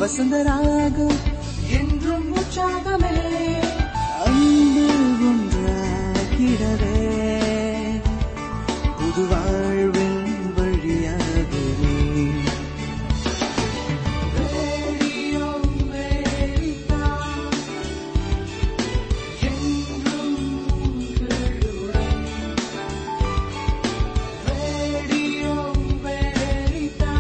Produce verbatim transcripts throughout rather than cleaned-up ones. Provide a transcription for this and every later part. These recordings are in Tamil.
வசந்தராகம் என்றும் உற்சாகமே அன்பு ஒன்றாகிடவே புது வாழ்வின் வழியாகவே ரேடியோ அமெரிக்கா என்றும் உங்களுடன். ரேடியோ அமெரிக்கா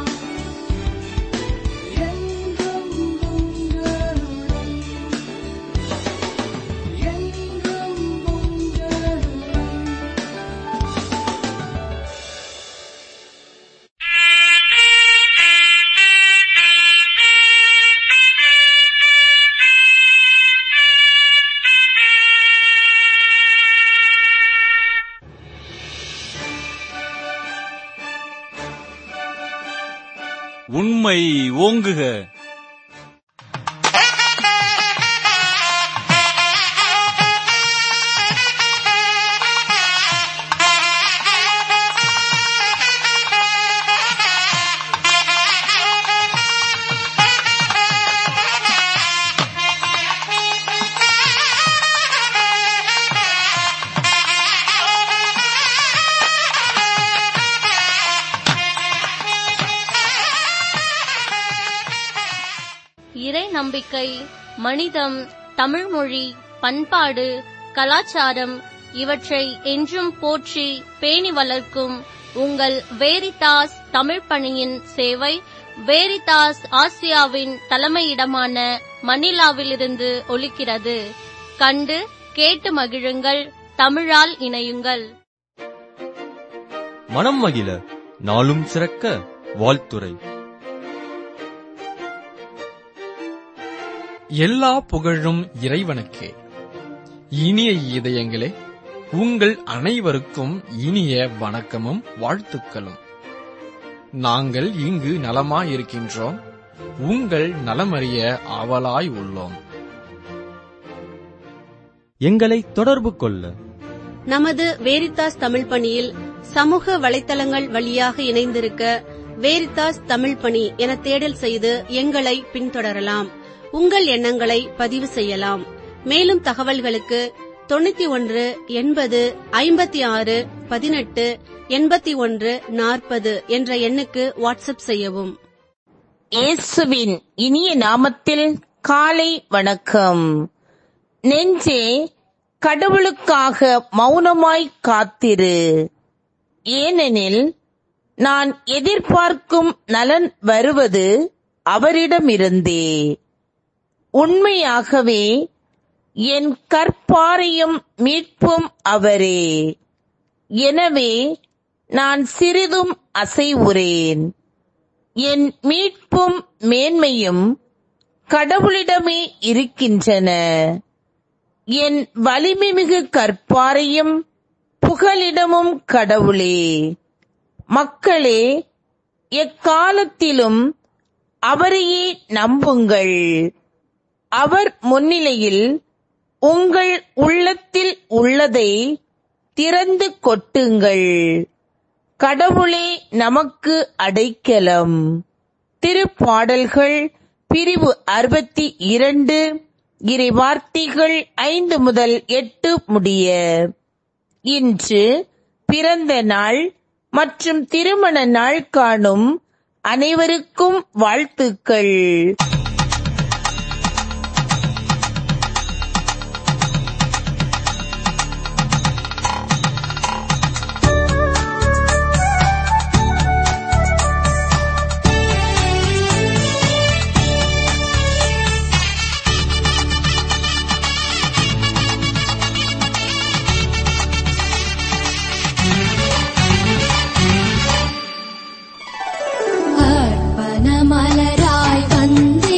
என்றும் உங்களுடன். என்றும் உங்களுடன். உண்மை ஓங்குக. இறை நம்பிக்கை, மனிதம், தமிழ்மொழி, பண்பாடு, கலாச்சாரம் இவற்றை என்றும் போற்றி பேணி வளர்க்கும் உங்கள் வேரிதாஸ் தமிழ் பணியின் சேவை வேரிதாஸ் ஆசியாவின் தலைமையிடமான மணிலாவிலிருந்து ஒலிக்கிறது. கண்டு கேட்டு மகிழுங்கள். தமிழால் இணையுங்கள். மனம் மகிழ நாளும் சிறக்க வாழ்த்துரை. எல்லா புகழும் இறைவனுக்கே. இனிய இதயங்களே, உங்கள் அனைவருக்கும் இனிய வணக்கமும் வாழ்த்துக்களும். நாங்கள் இங்கு நலமாயிருக்கின்றோம். உங்கள் நலமறிய ஆவலாய் உள்ளோம். எங்களை தொடர்பு கொள்ள நமது வேரிதாஸ் தமிழ் பணியில் சமூக வலைத்தளங்கள் வழியாக இணைந்திருக்க வேரிதாஸ் தமிழ் பணி என தேடல் செய்து எங்களை பின்தொடரலாம். உங்கள் எண்ணங்களை பதிவு செய்யலாம். மேலும் தகவல்களுக்கு தொண்ணூத்தி ஒன்று எண்பது ஐம்பத்தி ஆறு பதினெட்டு எண்பத்தி ஒன்று நாற்பது என்ற எண்ணுக்கு வாட்ஸ்அப் செய்யவும். இயேசுவின் இனிய நாமத்தில் காலை வணக்கம். நெஞ்சே, கடவுளுக்காக மௌனமாய் காத்திரு. ஏனெனில் நான் எதிர்பார்க்கும் நலன் வருவது அவரிடமிருந்தே. உண்மையாகவே என் கற்பாரையும் மீட்பும் அவரே. எனவே நான் சிறிதும் அசைவுறேன். என் மீட்பும் மேன்மையும் கடவுளிடமே இருக்கின்றன. என் வலிமைமிகு கற்பாரையும் புகலிடமும் கடவுளே. மக்களே, எக்காலத்திலும் அவரையே நம்புங்கள். அவர் முன்னிலையில் உங்கள் உள்ளத்தில் உள்ளதை திறந்து கொட்டுங்கள். கடவுளே நமக்கு அடைக்கலம். திருப்பாடல்கள் பிரிவு அறுபத்தி இரண்டு, இறை வார்த்தைகள் ஐந்து முதல் எட்டு முடிய. இன்று பிறந்த நாள் மற்றும் திருமண நாள் காணும் அனைவருக்கும் வாழ்த்துக்கள். மலராய் வந்தே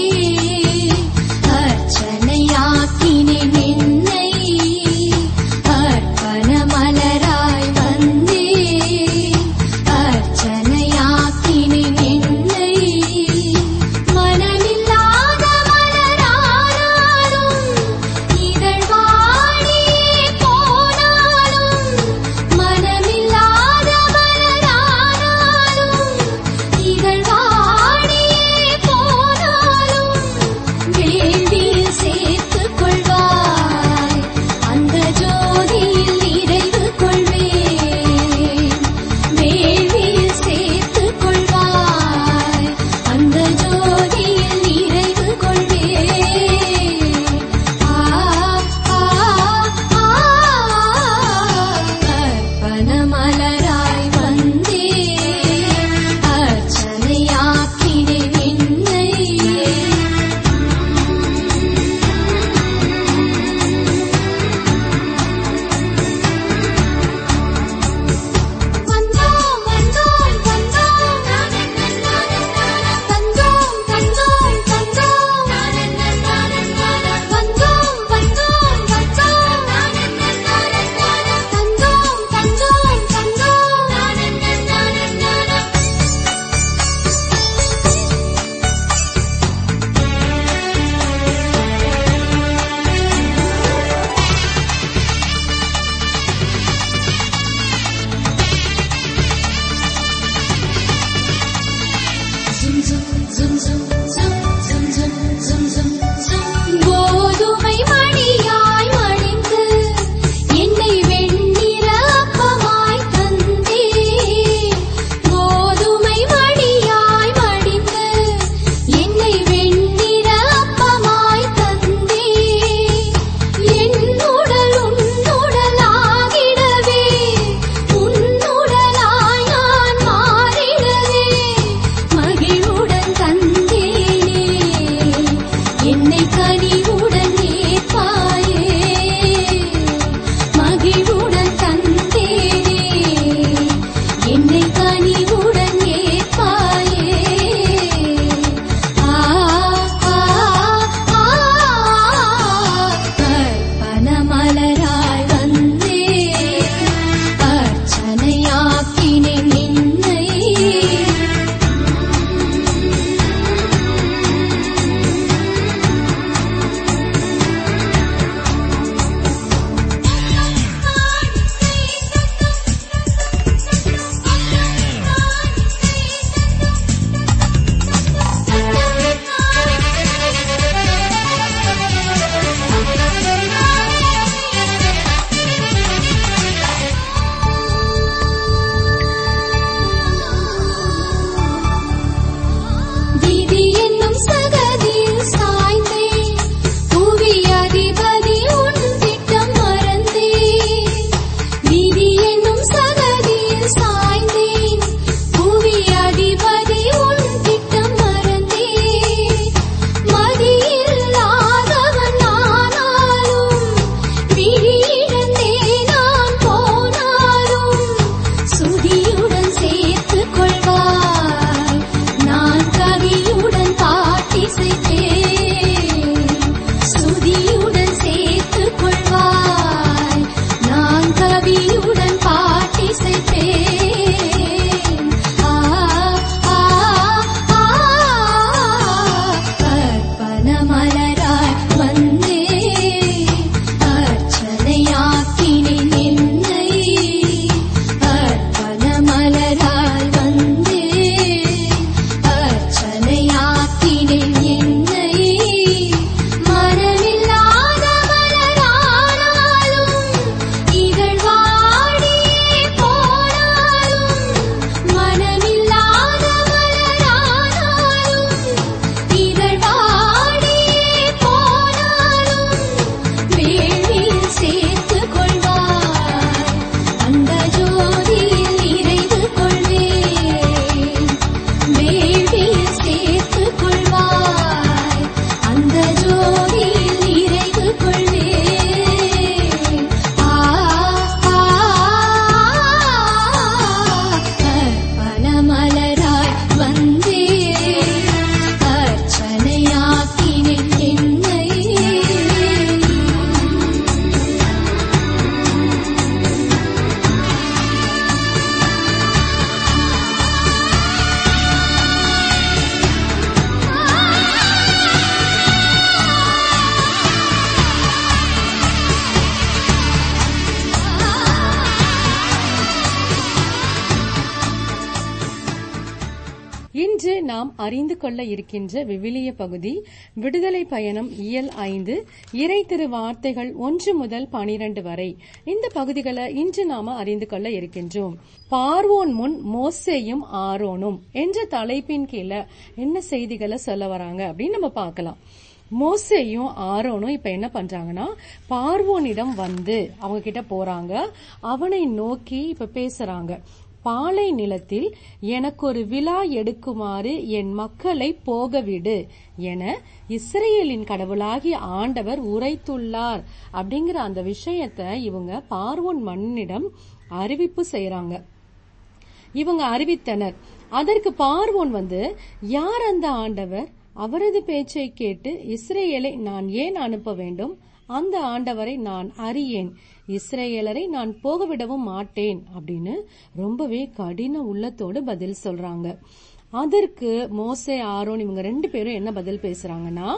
என்னை கனிவுடன் ஏற்பாயே, மகிழ்வுடன் தந்தேனே, என்னை கனிவுடன் ஏற்பாயே. ஆ ஆ ஆ கற்பனமலராய் வந்தே, அர்ச்சனையாக்கினேன் என்னை. விதி என்னும் சகதியில் சாய்ந்தேன், புவி அதிபதி உன் திட்டம் மறந்தேன். விதி என்னும் சகதியில் சாய்ந்தேன், புவி அதிபதி உன் திட்டம் மறந்தேன். மதியில்லாதவன் ஆனாலும், விழியிழந்தே நான் போனாலும், சுதியுடன் சேர்த்துக் கொள்வாய், நான் கவியுடன் பாட்டிசைத்தேன். சுதியுடன் சேர்த்துக் கொள்வாய், நான் கவியுடன் பாட்டிசைத்தேன். ஆ ஆ ஆ கற்பனமலராய் வந்தே, அர்ச்சனையாக்கினேன் என்னை. கற்பனமலராய் வந்தே, அர்ச்சனையாக்கினேன் என்னை. மனமில்லாத மலரானாலும், இதழ் வாடியே போனாலும், மனமில்லாத மலரானாலும், இதழ் வாடியே போனாலும், வேள்வியில் சேர்த்துக் கொள்வாய், அந்த ஜோதியில் நிறைவு கொள்வேன். வேள்வியில் சேர்த்துக் கொள்வாய், அந்த ஜோதியில் நிறைவு கொள்வேன். ஆ ஆ கற்பனமலராய் வந்தே, அர்ச்சனையாக்கினேன் என்னை. இன்று நாம் அறிந்து கொள்ள இருக்கின்ற விவிலிய பகுதி விடுதலை பயணம் இயல் ஐந்து, இறை திரு வார்த்தைகள் ஒன்று முதல் பனிரெண்டு வரை. இந்த பகுதிகளை இன்று நாம அறிந்து கொள்ள இருக்கின்றோம். பார்வோன் முன் மோசேயும் ஆரோனும் என்ற தலைப்பின் கீழே என்ன செய்திகளை சொல்ல வராங்க அப்படின்னு நம்ம பார்க்கலாம். மோசேயும் ஆரோனும் இப்ப என்ன பண்றாங்கன்னா, பார்வோனிடம் வந்து அவங்க கிட்ட போறாங்க, அவனை நோக்கி இப்ப பேசுறாங்க. பாலை நிலத்தில் எனக்கு ஒரு விழா எடுக்குமாறு என் மக்களை போகவிடு என இஸ்ரேலின் கடவுளாகிய ஆண்டவர் உரைத்துள்ளார் அப்படிங்கிற அந்த விஷயத்தை இவங்க பார்வோன் மன்னிடம் அறிவிப்பு செய்யறாங்க. இவங்க அறிவித்தனர். அதற்கு பார்வோன் வந்து, யார் அந்த ஆண்டவர்? அவரது பேச்சை கேட்டு இஸ்ரேலை நான் ஏன் அனுப்ப வேண்டும்? அந்த ஆண்டவரை நான் அறியேன், இஸ்ரேலரை நான் போகவிடவும் மாட்டேன் அப்படின்னு ரொம்பவே கடின உள்ளத்தோடு பதில் சொல்றாங்க. அதற்கு மோசே ஆரோன் இவங்க ரெண்டு பேரும் என்ன பதில் பேசுறாங்கன்னா,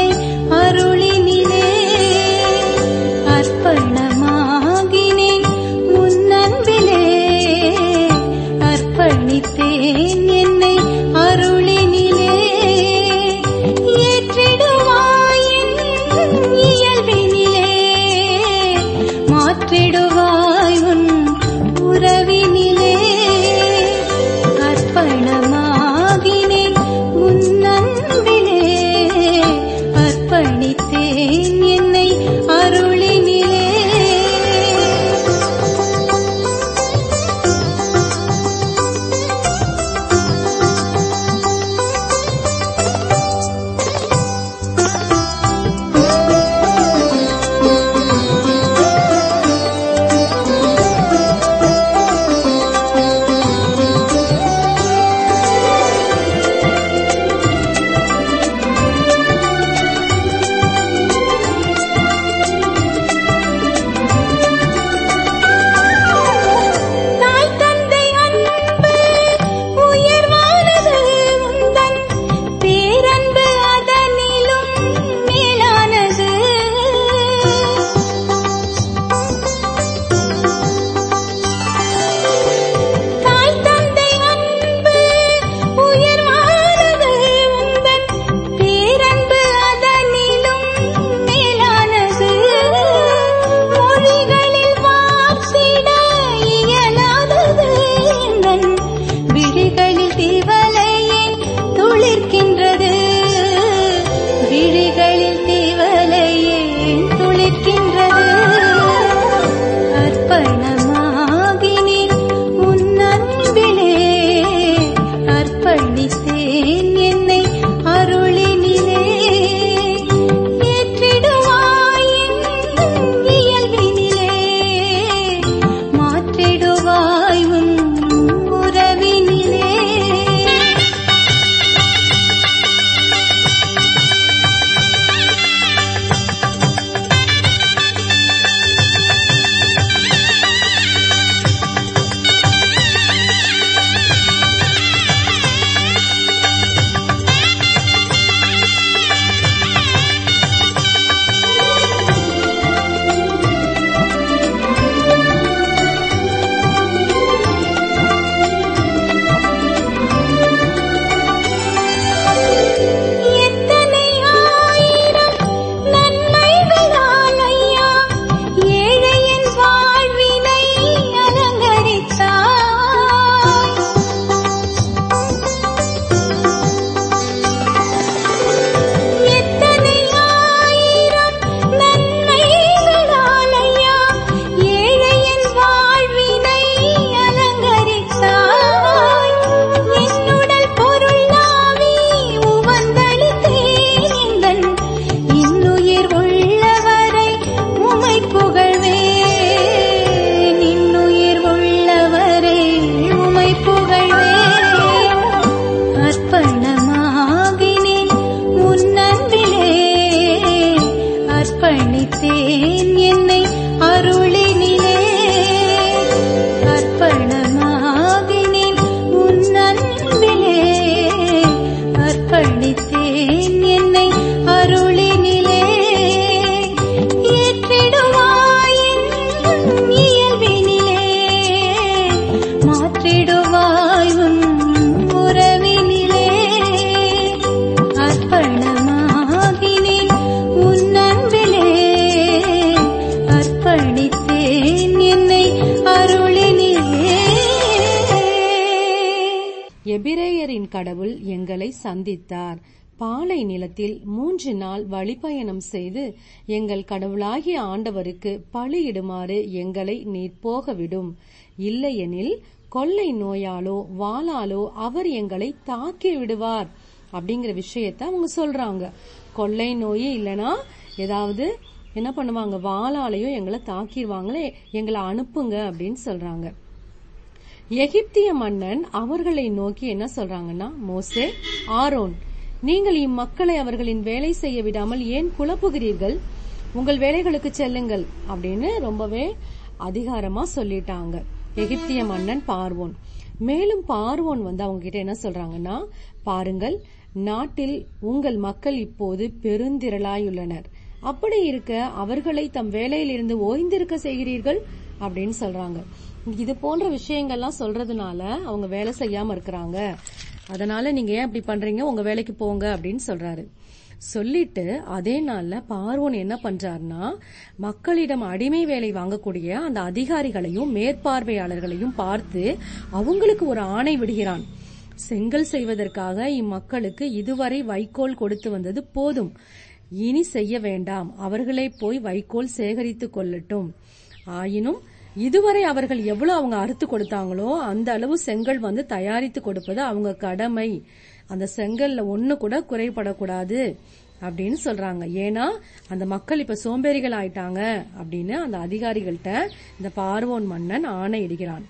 அருளினிலே அர்ப்பணமாகினேன் மாற்றிடுவாய் உன் உறவினிலே. அர்ப்பணமாகினேன் உன் அன்பிலே, அர்ப்பணித்தேன் என்னை அருளினிலே. எபிரேயரின் கடவுள் எங்களை சந்தித்தார். பாலை நிலத்தில் மூன்று நாள் வழிப்பயணம் செய்து எங்கள் கடவுளாகிய ஆண்டவருக்கு பலியிடுமாறு எங்களை நீர் போகவிடும். இல்லையெனில் கொள்ளை நோயாலோ வாளாலோ அவர் எங்களை தாக்கி விடுவார் அப்படிங்கிற விஷயத்த அவங்க சொல்றாங்க. கொள்ளை நோயே இல்லனா ஏதாவது என்ன பண்ணுவாங்க, வாளாலையோ எங்களை தாக்கிடுவாங்களே, எங்களை அனுப்புங்க அப்படின்னு சொல்றாங்க. எகிப்திய மன்னன் அவர்களை நோக்கி என்ன சொல்றாங்கன்னா, மோசே, ஆரோன், நீங்கள் இம்மக்களை அவர்களின் வேலை செய்ய விடாமல் ஏன் குழப்புகிறீர்கள்? உங்கள் வேலைகளுக்கு செல்லுங்கள் அப்படின்னு ரொம்பவே அதிகாரமா சொல்லிட்டாங்க எகிப்திய மன்னன் பார்வோன். மேலும் பார்வோன் வந்து அவங்க கிட்ட என்ன சொல்றாங்கன்னா, பாருங்கள், நாட்டில் உங்கள் மக்கள் இப்போது பெருந்திரளாயுள்ளனர். அப்படி இருக்க அவர்களை தம் வேலையிலிருந்து ஓய்ந்திருக்க செய்கிறீர்கள் அப்படின்னு சொல்றாங்க. இது போன்ற விஷயங்கள்லாம் சொல்றதுனால அவங்க வேலை செய்யாம இருக்கிறாங்க. அதனால நீங்க ஏன் அப்படி பண்றீங்க, உங்க வேலைக்கு போங்க அப்படின்னு சொல்றாரு. சொல்லிட்டு அதே நாள்ல பார்வோன் என்ன பண்றாருன்னா, மக்களிடம் அடிமை வேலை வாங்கக்கூடிய அந்த அதிகாரிகளையும் மேற்பார்வையாளர்களையும் பார்த்து அவங்களுக்கு ஒரு ஆணை விடுகிறான். செங்கல் செய்வதற்காக இம்மக்களுக்கு இதுவரை வைக்கோல் கொடுத்து வந்தது போதும், இனி செய்ய வேண்டாம், அவர்களே போய் வைக்கோல் சேகரித்துக் கொள்ளட்டும். ஆயினும் இதுவரை அவர்கள் எவ்வளவு அவங்க அறுத்து கொடுத்தாங்களோ அந்த அளவு செங்கல் வந்து தயாரித்து கொடுப்பது அவங்க கடமை. அந்த செங்கல்ல ஒண்ணு கூட குறைபடக்கூடாது அப்படின்னு சொல்றாங்க. ஏன்னா அந்த மக்கள் இப்ப சோம்பேறிகள் ஆயிட்டாங்க அப்படின்னு அந்த அதிகாரிகள்கிட்ட இந்த பார்வோன் மன்னன் ஆணையிடுகிறான்.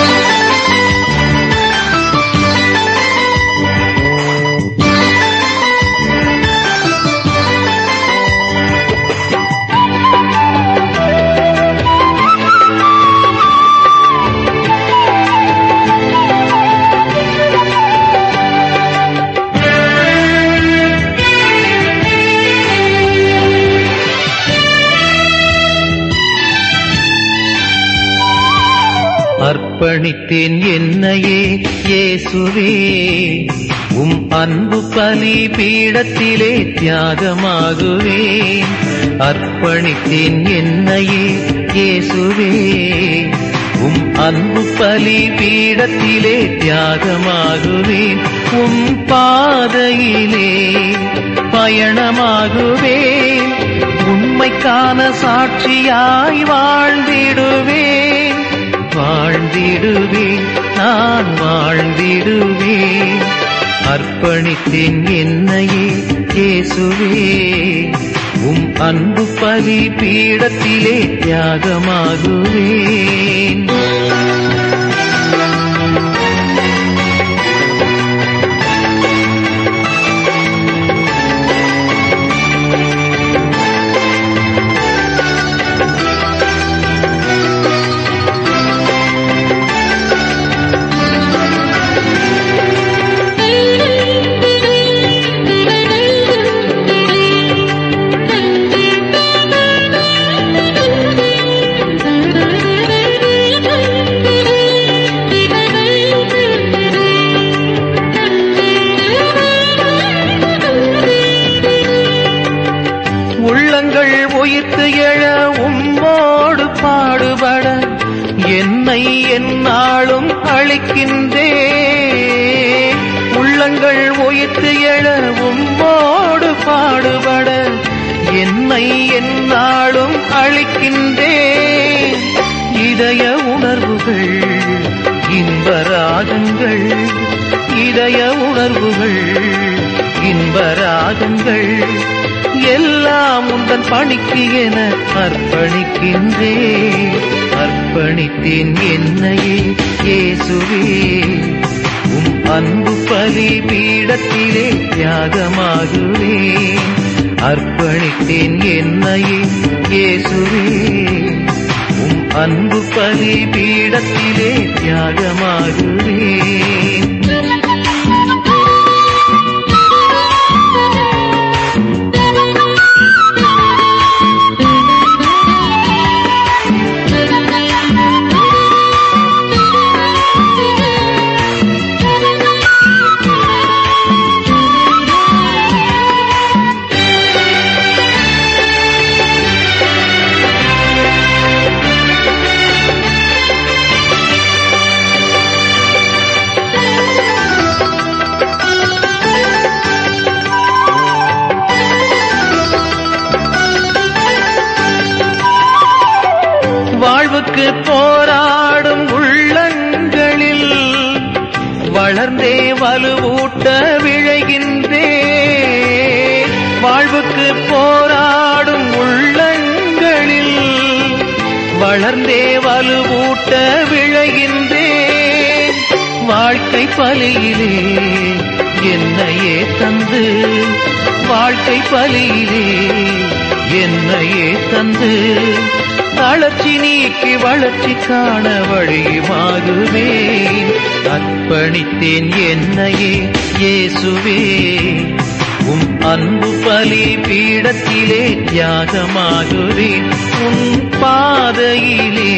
அர்ப்பணித்தேன் என்னையே இயேசுவே, உம் அன்பு பலி பீடத்திலே தியாகமாகுவேன். அர்ப்பணித்தேன் என்னையே இயேசுவே, உம் அன்பு பலி பீடத்திலே தியாகமாகுவேன். உம் பாதையிலே பயணமாகுவேன், உண்மைக்கான சாட்சியாய் வாழ்ந்திடுவேன். வாழ்ந்திடுவேன், நான் வாழ்ந்திடுவேன். அர்ப்பணித்தேன் என்னையே இயேசுவே, உம் அன்பு பலி பீடத்திலே தியாகமாகுவேன். உயிர்த்து எழ உம்மோடு பாடுபட என்னை எந்நாளும் அளிக்கின்றேன். உள்ளங்கள் உயிர்த்து எழ உம்மோடு பாடுபட என்னை எந்நாளும் அளிக்கின்றேன். இதய உணர்வுகள் இன்பராகங்கள், இதய உணர்வுகள் இன்பராகங்கள் எல்லாம் உந்தன் பணிக்கு என அர்ப்பணிக்கின்றேன். அர்ப்பணித்தேன் என்னையே இயேசுவே, உம் அன்பு பலி பீடத்திலே தியாகமாகுவேன். அர்ப்பணித்தேன் என்னையே இயேசுவே, உம் அன்பு பலி பீடத்திலே தியாகமாகுவேன். வலுவூட்ட விழைகின்றேன். வாழ்வுக்கு போராடும் உள்ளங்களில் வளர்ந்தே வலுவூட்ட விழைகின்றேன். வாழ்க்கை பலியிலே என்னையே தந்து, வாழ்க்கை பலியிலே என்னையே தந்து, தளர்ச்சி நீக்கி வளர்ச்சி காண வழியுமாகுவேன். அர்ப்பணித்தேன் என்னையே இயேசுவே, உம் அன்பு பலி பீடத்திலே தியாகமாகுவேன். உன் பாதையிலே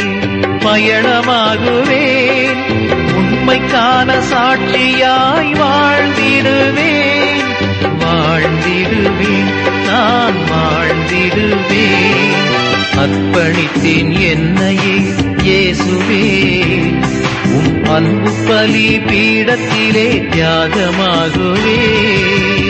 பயணமாகுவேன். உண்மைக்கான சாட்சியாய் வாழ்ந்திடுவேன், வாழ்ந்திடுவேன், நான் வாழ்ந்திடுவேன். அர்ப்பணித்தேன் என்னையே இயேசுவே, உம் அன்பு பலி பீடத்திலே தியாகமாகுவேன்.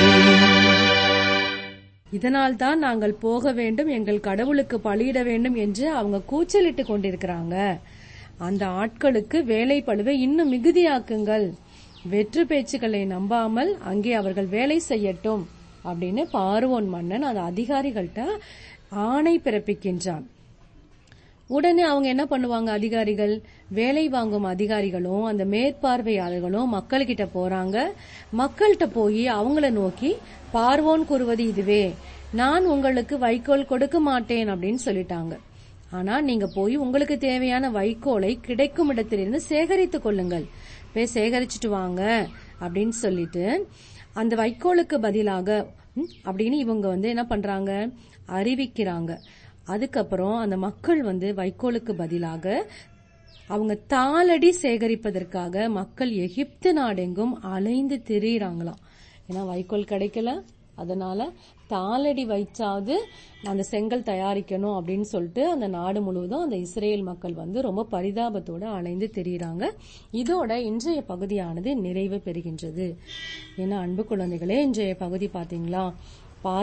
இதனால்தான் நாங்கள் போக வேண்டும், எங்கள் கடவுளுக்கு பலியிட வேண்டும் என்று அவங்க கூச்சலிட்டு கொண்டிருக்கிறாங்க. அந்த ஆட்களுக்கு வேலை பளுவை இன்னும் மிகுதியாக்குங்கள், வெற்று பேச்சுக்களை நம்பாமல் அங்கே அவர்கள் வேலை செய்யட்டும் அப்படின்னு பார்வோன் மன்னன் அந்த அதிகாரிகள்கிட்ட ஆணை பிறப்பிக்கின்றான். உடனே அவங்க என்ன பண்ணுவாங்க, அதிகாரிகள், வேலை வாங்கும் அதிகாரிகளும் அந்த மேற்பார்வையாளர்களும் மக்கள்கிட்ட போறாங்க. மக்கள்கிட்ட போய் அவங்கள நோக்கி பார்வோன் கூறுவது இதுவே, நான் உங்களுக்கு வைக்கோல் கொடுக்க மாட்டேன் அப்படின்னு சொல்லிட்டாங்க. ஆனா நீங்க போய் உங்களுக்கு தேவையான வைக்கோலை கிடைக்கும் இடத்திலிருந்து சேகரித்துக் கொள்ளுங்கள், போய் சேகரிச்சுட்டு வாங்க அப்படின்னு சொல்லிட்டு அந்த வைக்கோலுக்கு பதிலாக அப்படின்னு இவங்க வந்து என்ன பண்றாங்க, அறிவிக்கிறாங்க. அதுக்கப்புறம் அந்த மக்கள் வந்து வைக்கோலுக்கு பதிலாக அவங்க தாளடி சேகரிப்பதற்காக மக்கள் எகிப்து நாடெங்கும் அலைந்து திரியிறாங்களாம். ஏன்னா வைக்கோல் கிடைக்கல, அதனால தாளடி வைச்சாவது அந்த செங்கல் தயாரிக்கணும் அப்படின்னு சொல்லிட்டு அந்த நாடு முழுவதும் அந்த இஸ்ரேல் மக்கள் வந்து ரொம்ப பரிதாபத்தோட அலைந்து திரியிறாங்க. இதோட இன்றைய பகுதியானது நிறைவு பெறுகின்றது. ஏன்னா அன்பு குழந்தைகளே, இன்றைய பகுதி பாத்தீங்களா, பார்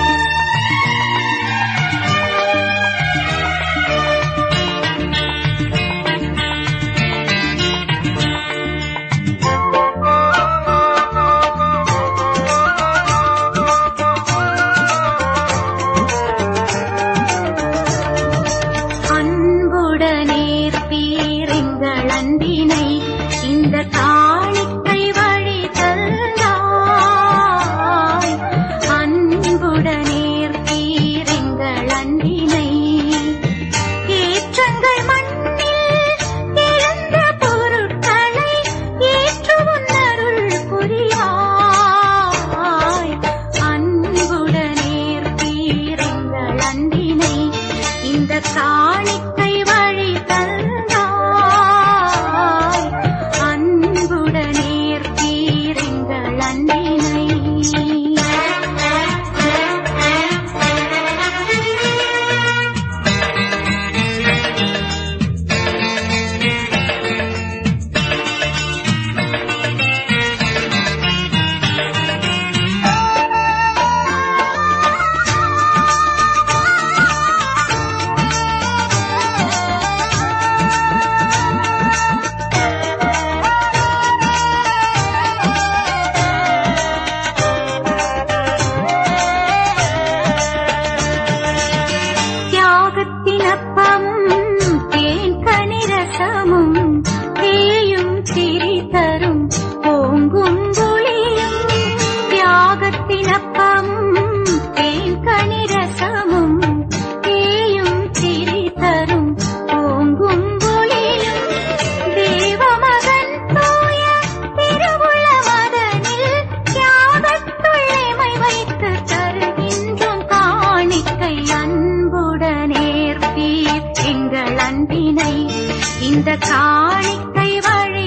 இந்த காணிக்கை வழி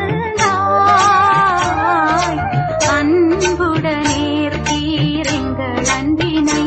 தந்தாய், அன்புடனேர் தீரெங்கள் அன்பினை.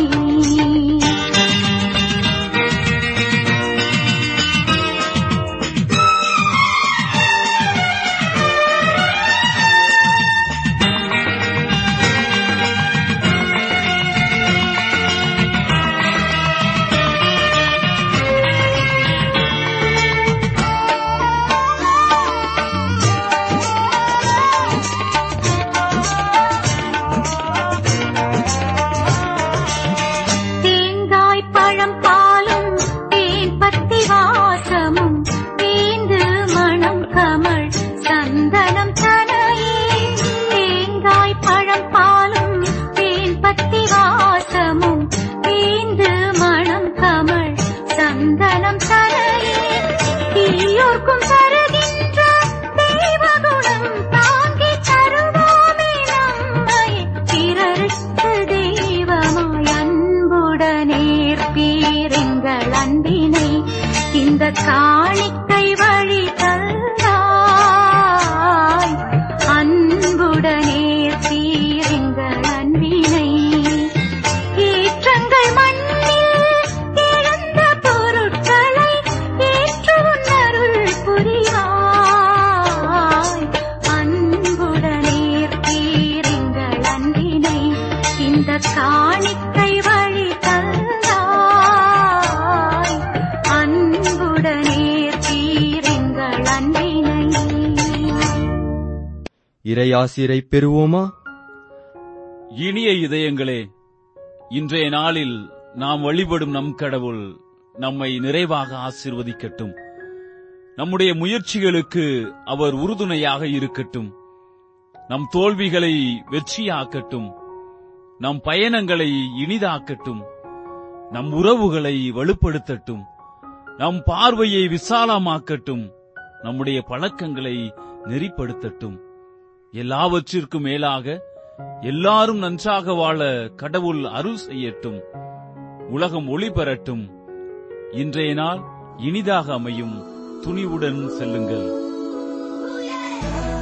இறையாசிரை பெறுவோமா? இனிய இதயங்களே, இன்றைய நாளில் நாம் வழிபடும் நம் கடவுள் நம்மை நிறைவாக ஆசீர்வதிக்கட்டும். நம்முடைய முயற்சிகளுக்கு அவர் உறுதுணையாக இருக்கட்டும். நம் தோல்விகளை வெற்றியாக்கட்டும். நம் பயணங்களை இனிதாக்கட்டும். நம் உறவுகளை வலுப்படுத்தட்டும். நம் பார்வையை விசாலமாக்கட்டும். நம்முடைய பழக்கங்களை நெறிப்படுத்தட்டும். எல்லாவற்றிற்கும் மேலாக எல்லாரும் நன்றாக வாழ கடவுள் அருள் செய்யட்டும். உலகம் ஒளி பெறட்டும். இன்றைய நாள் இனிதாக அமையும். துணிவுடன் செல்லுங்கள்.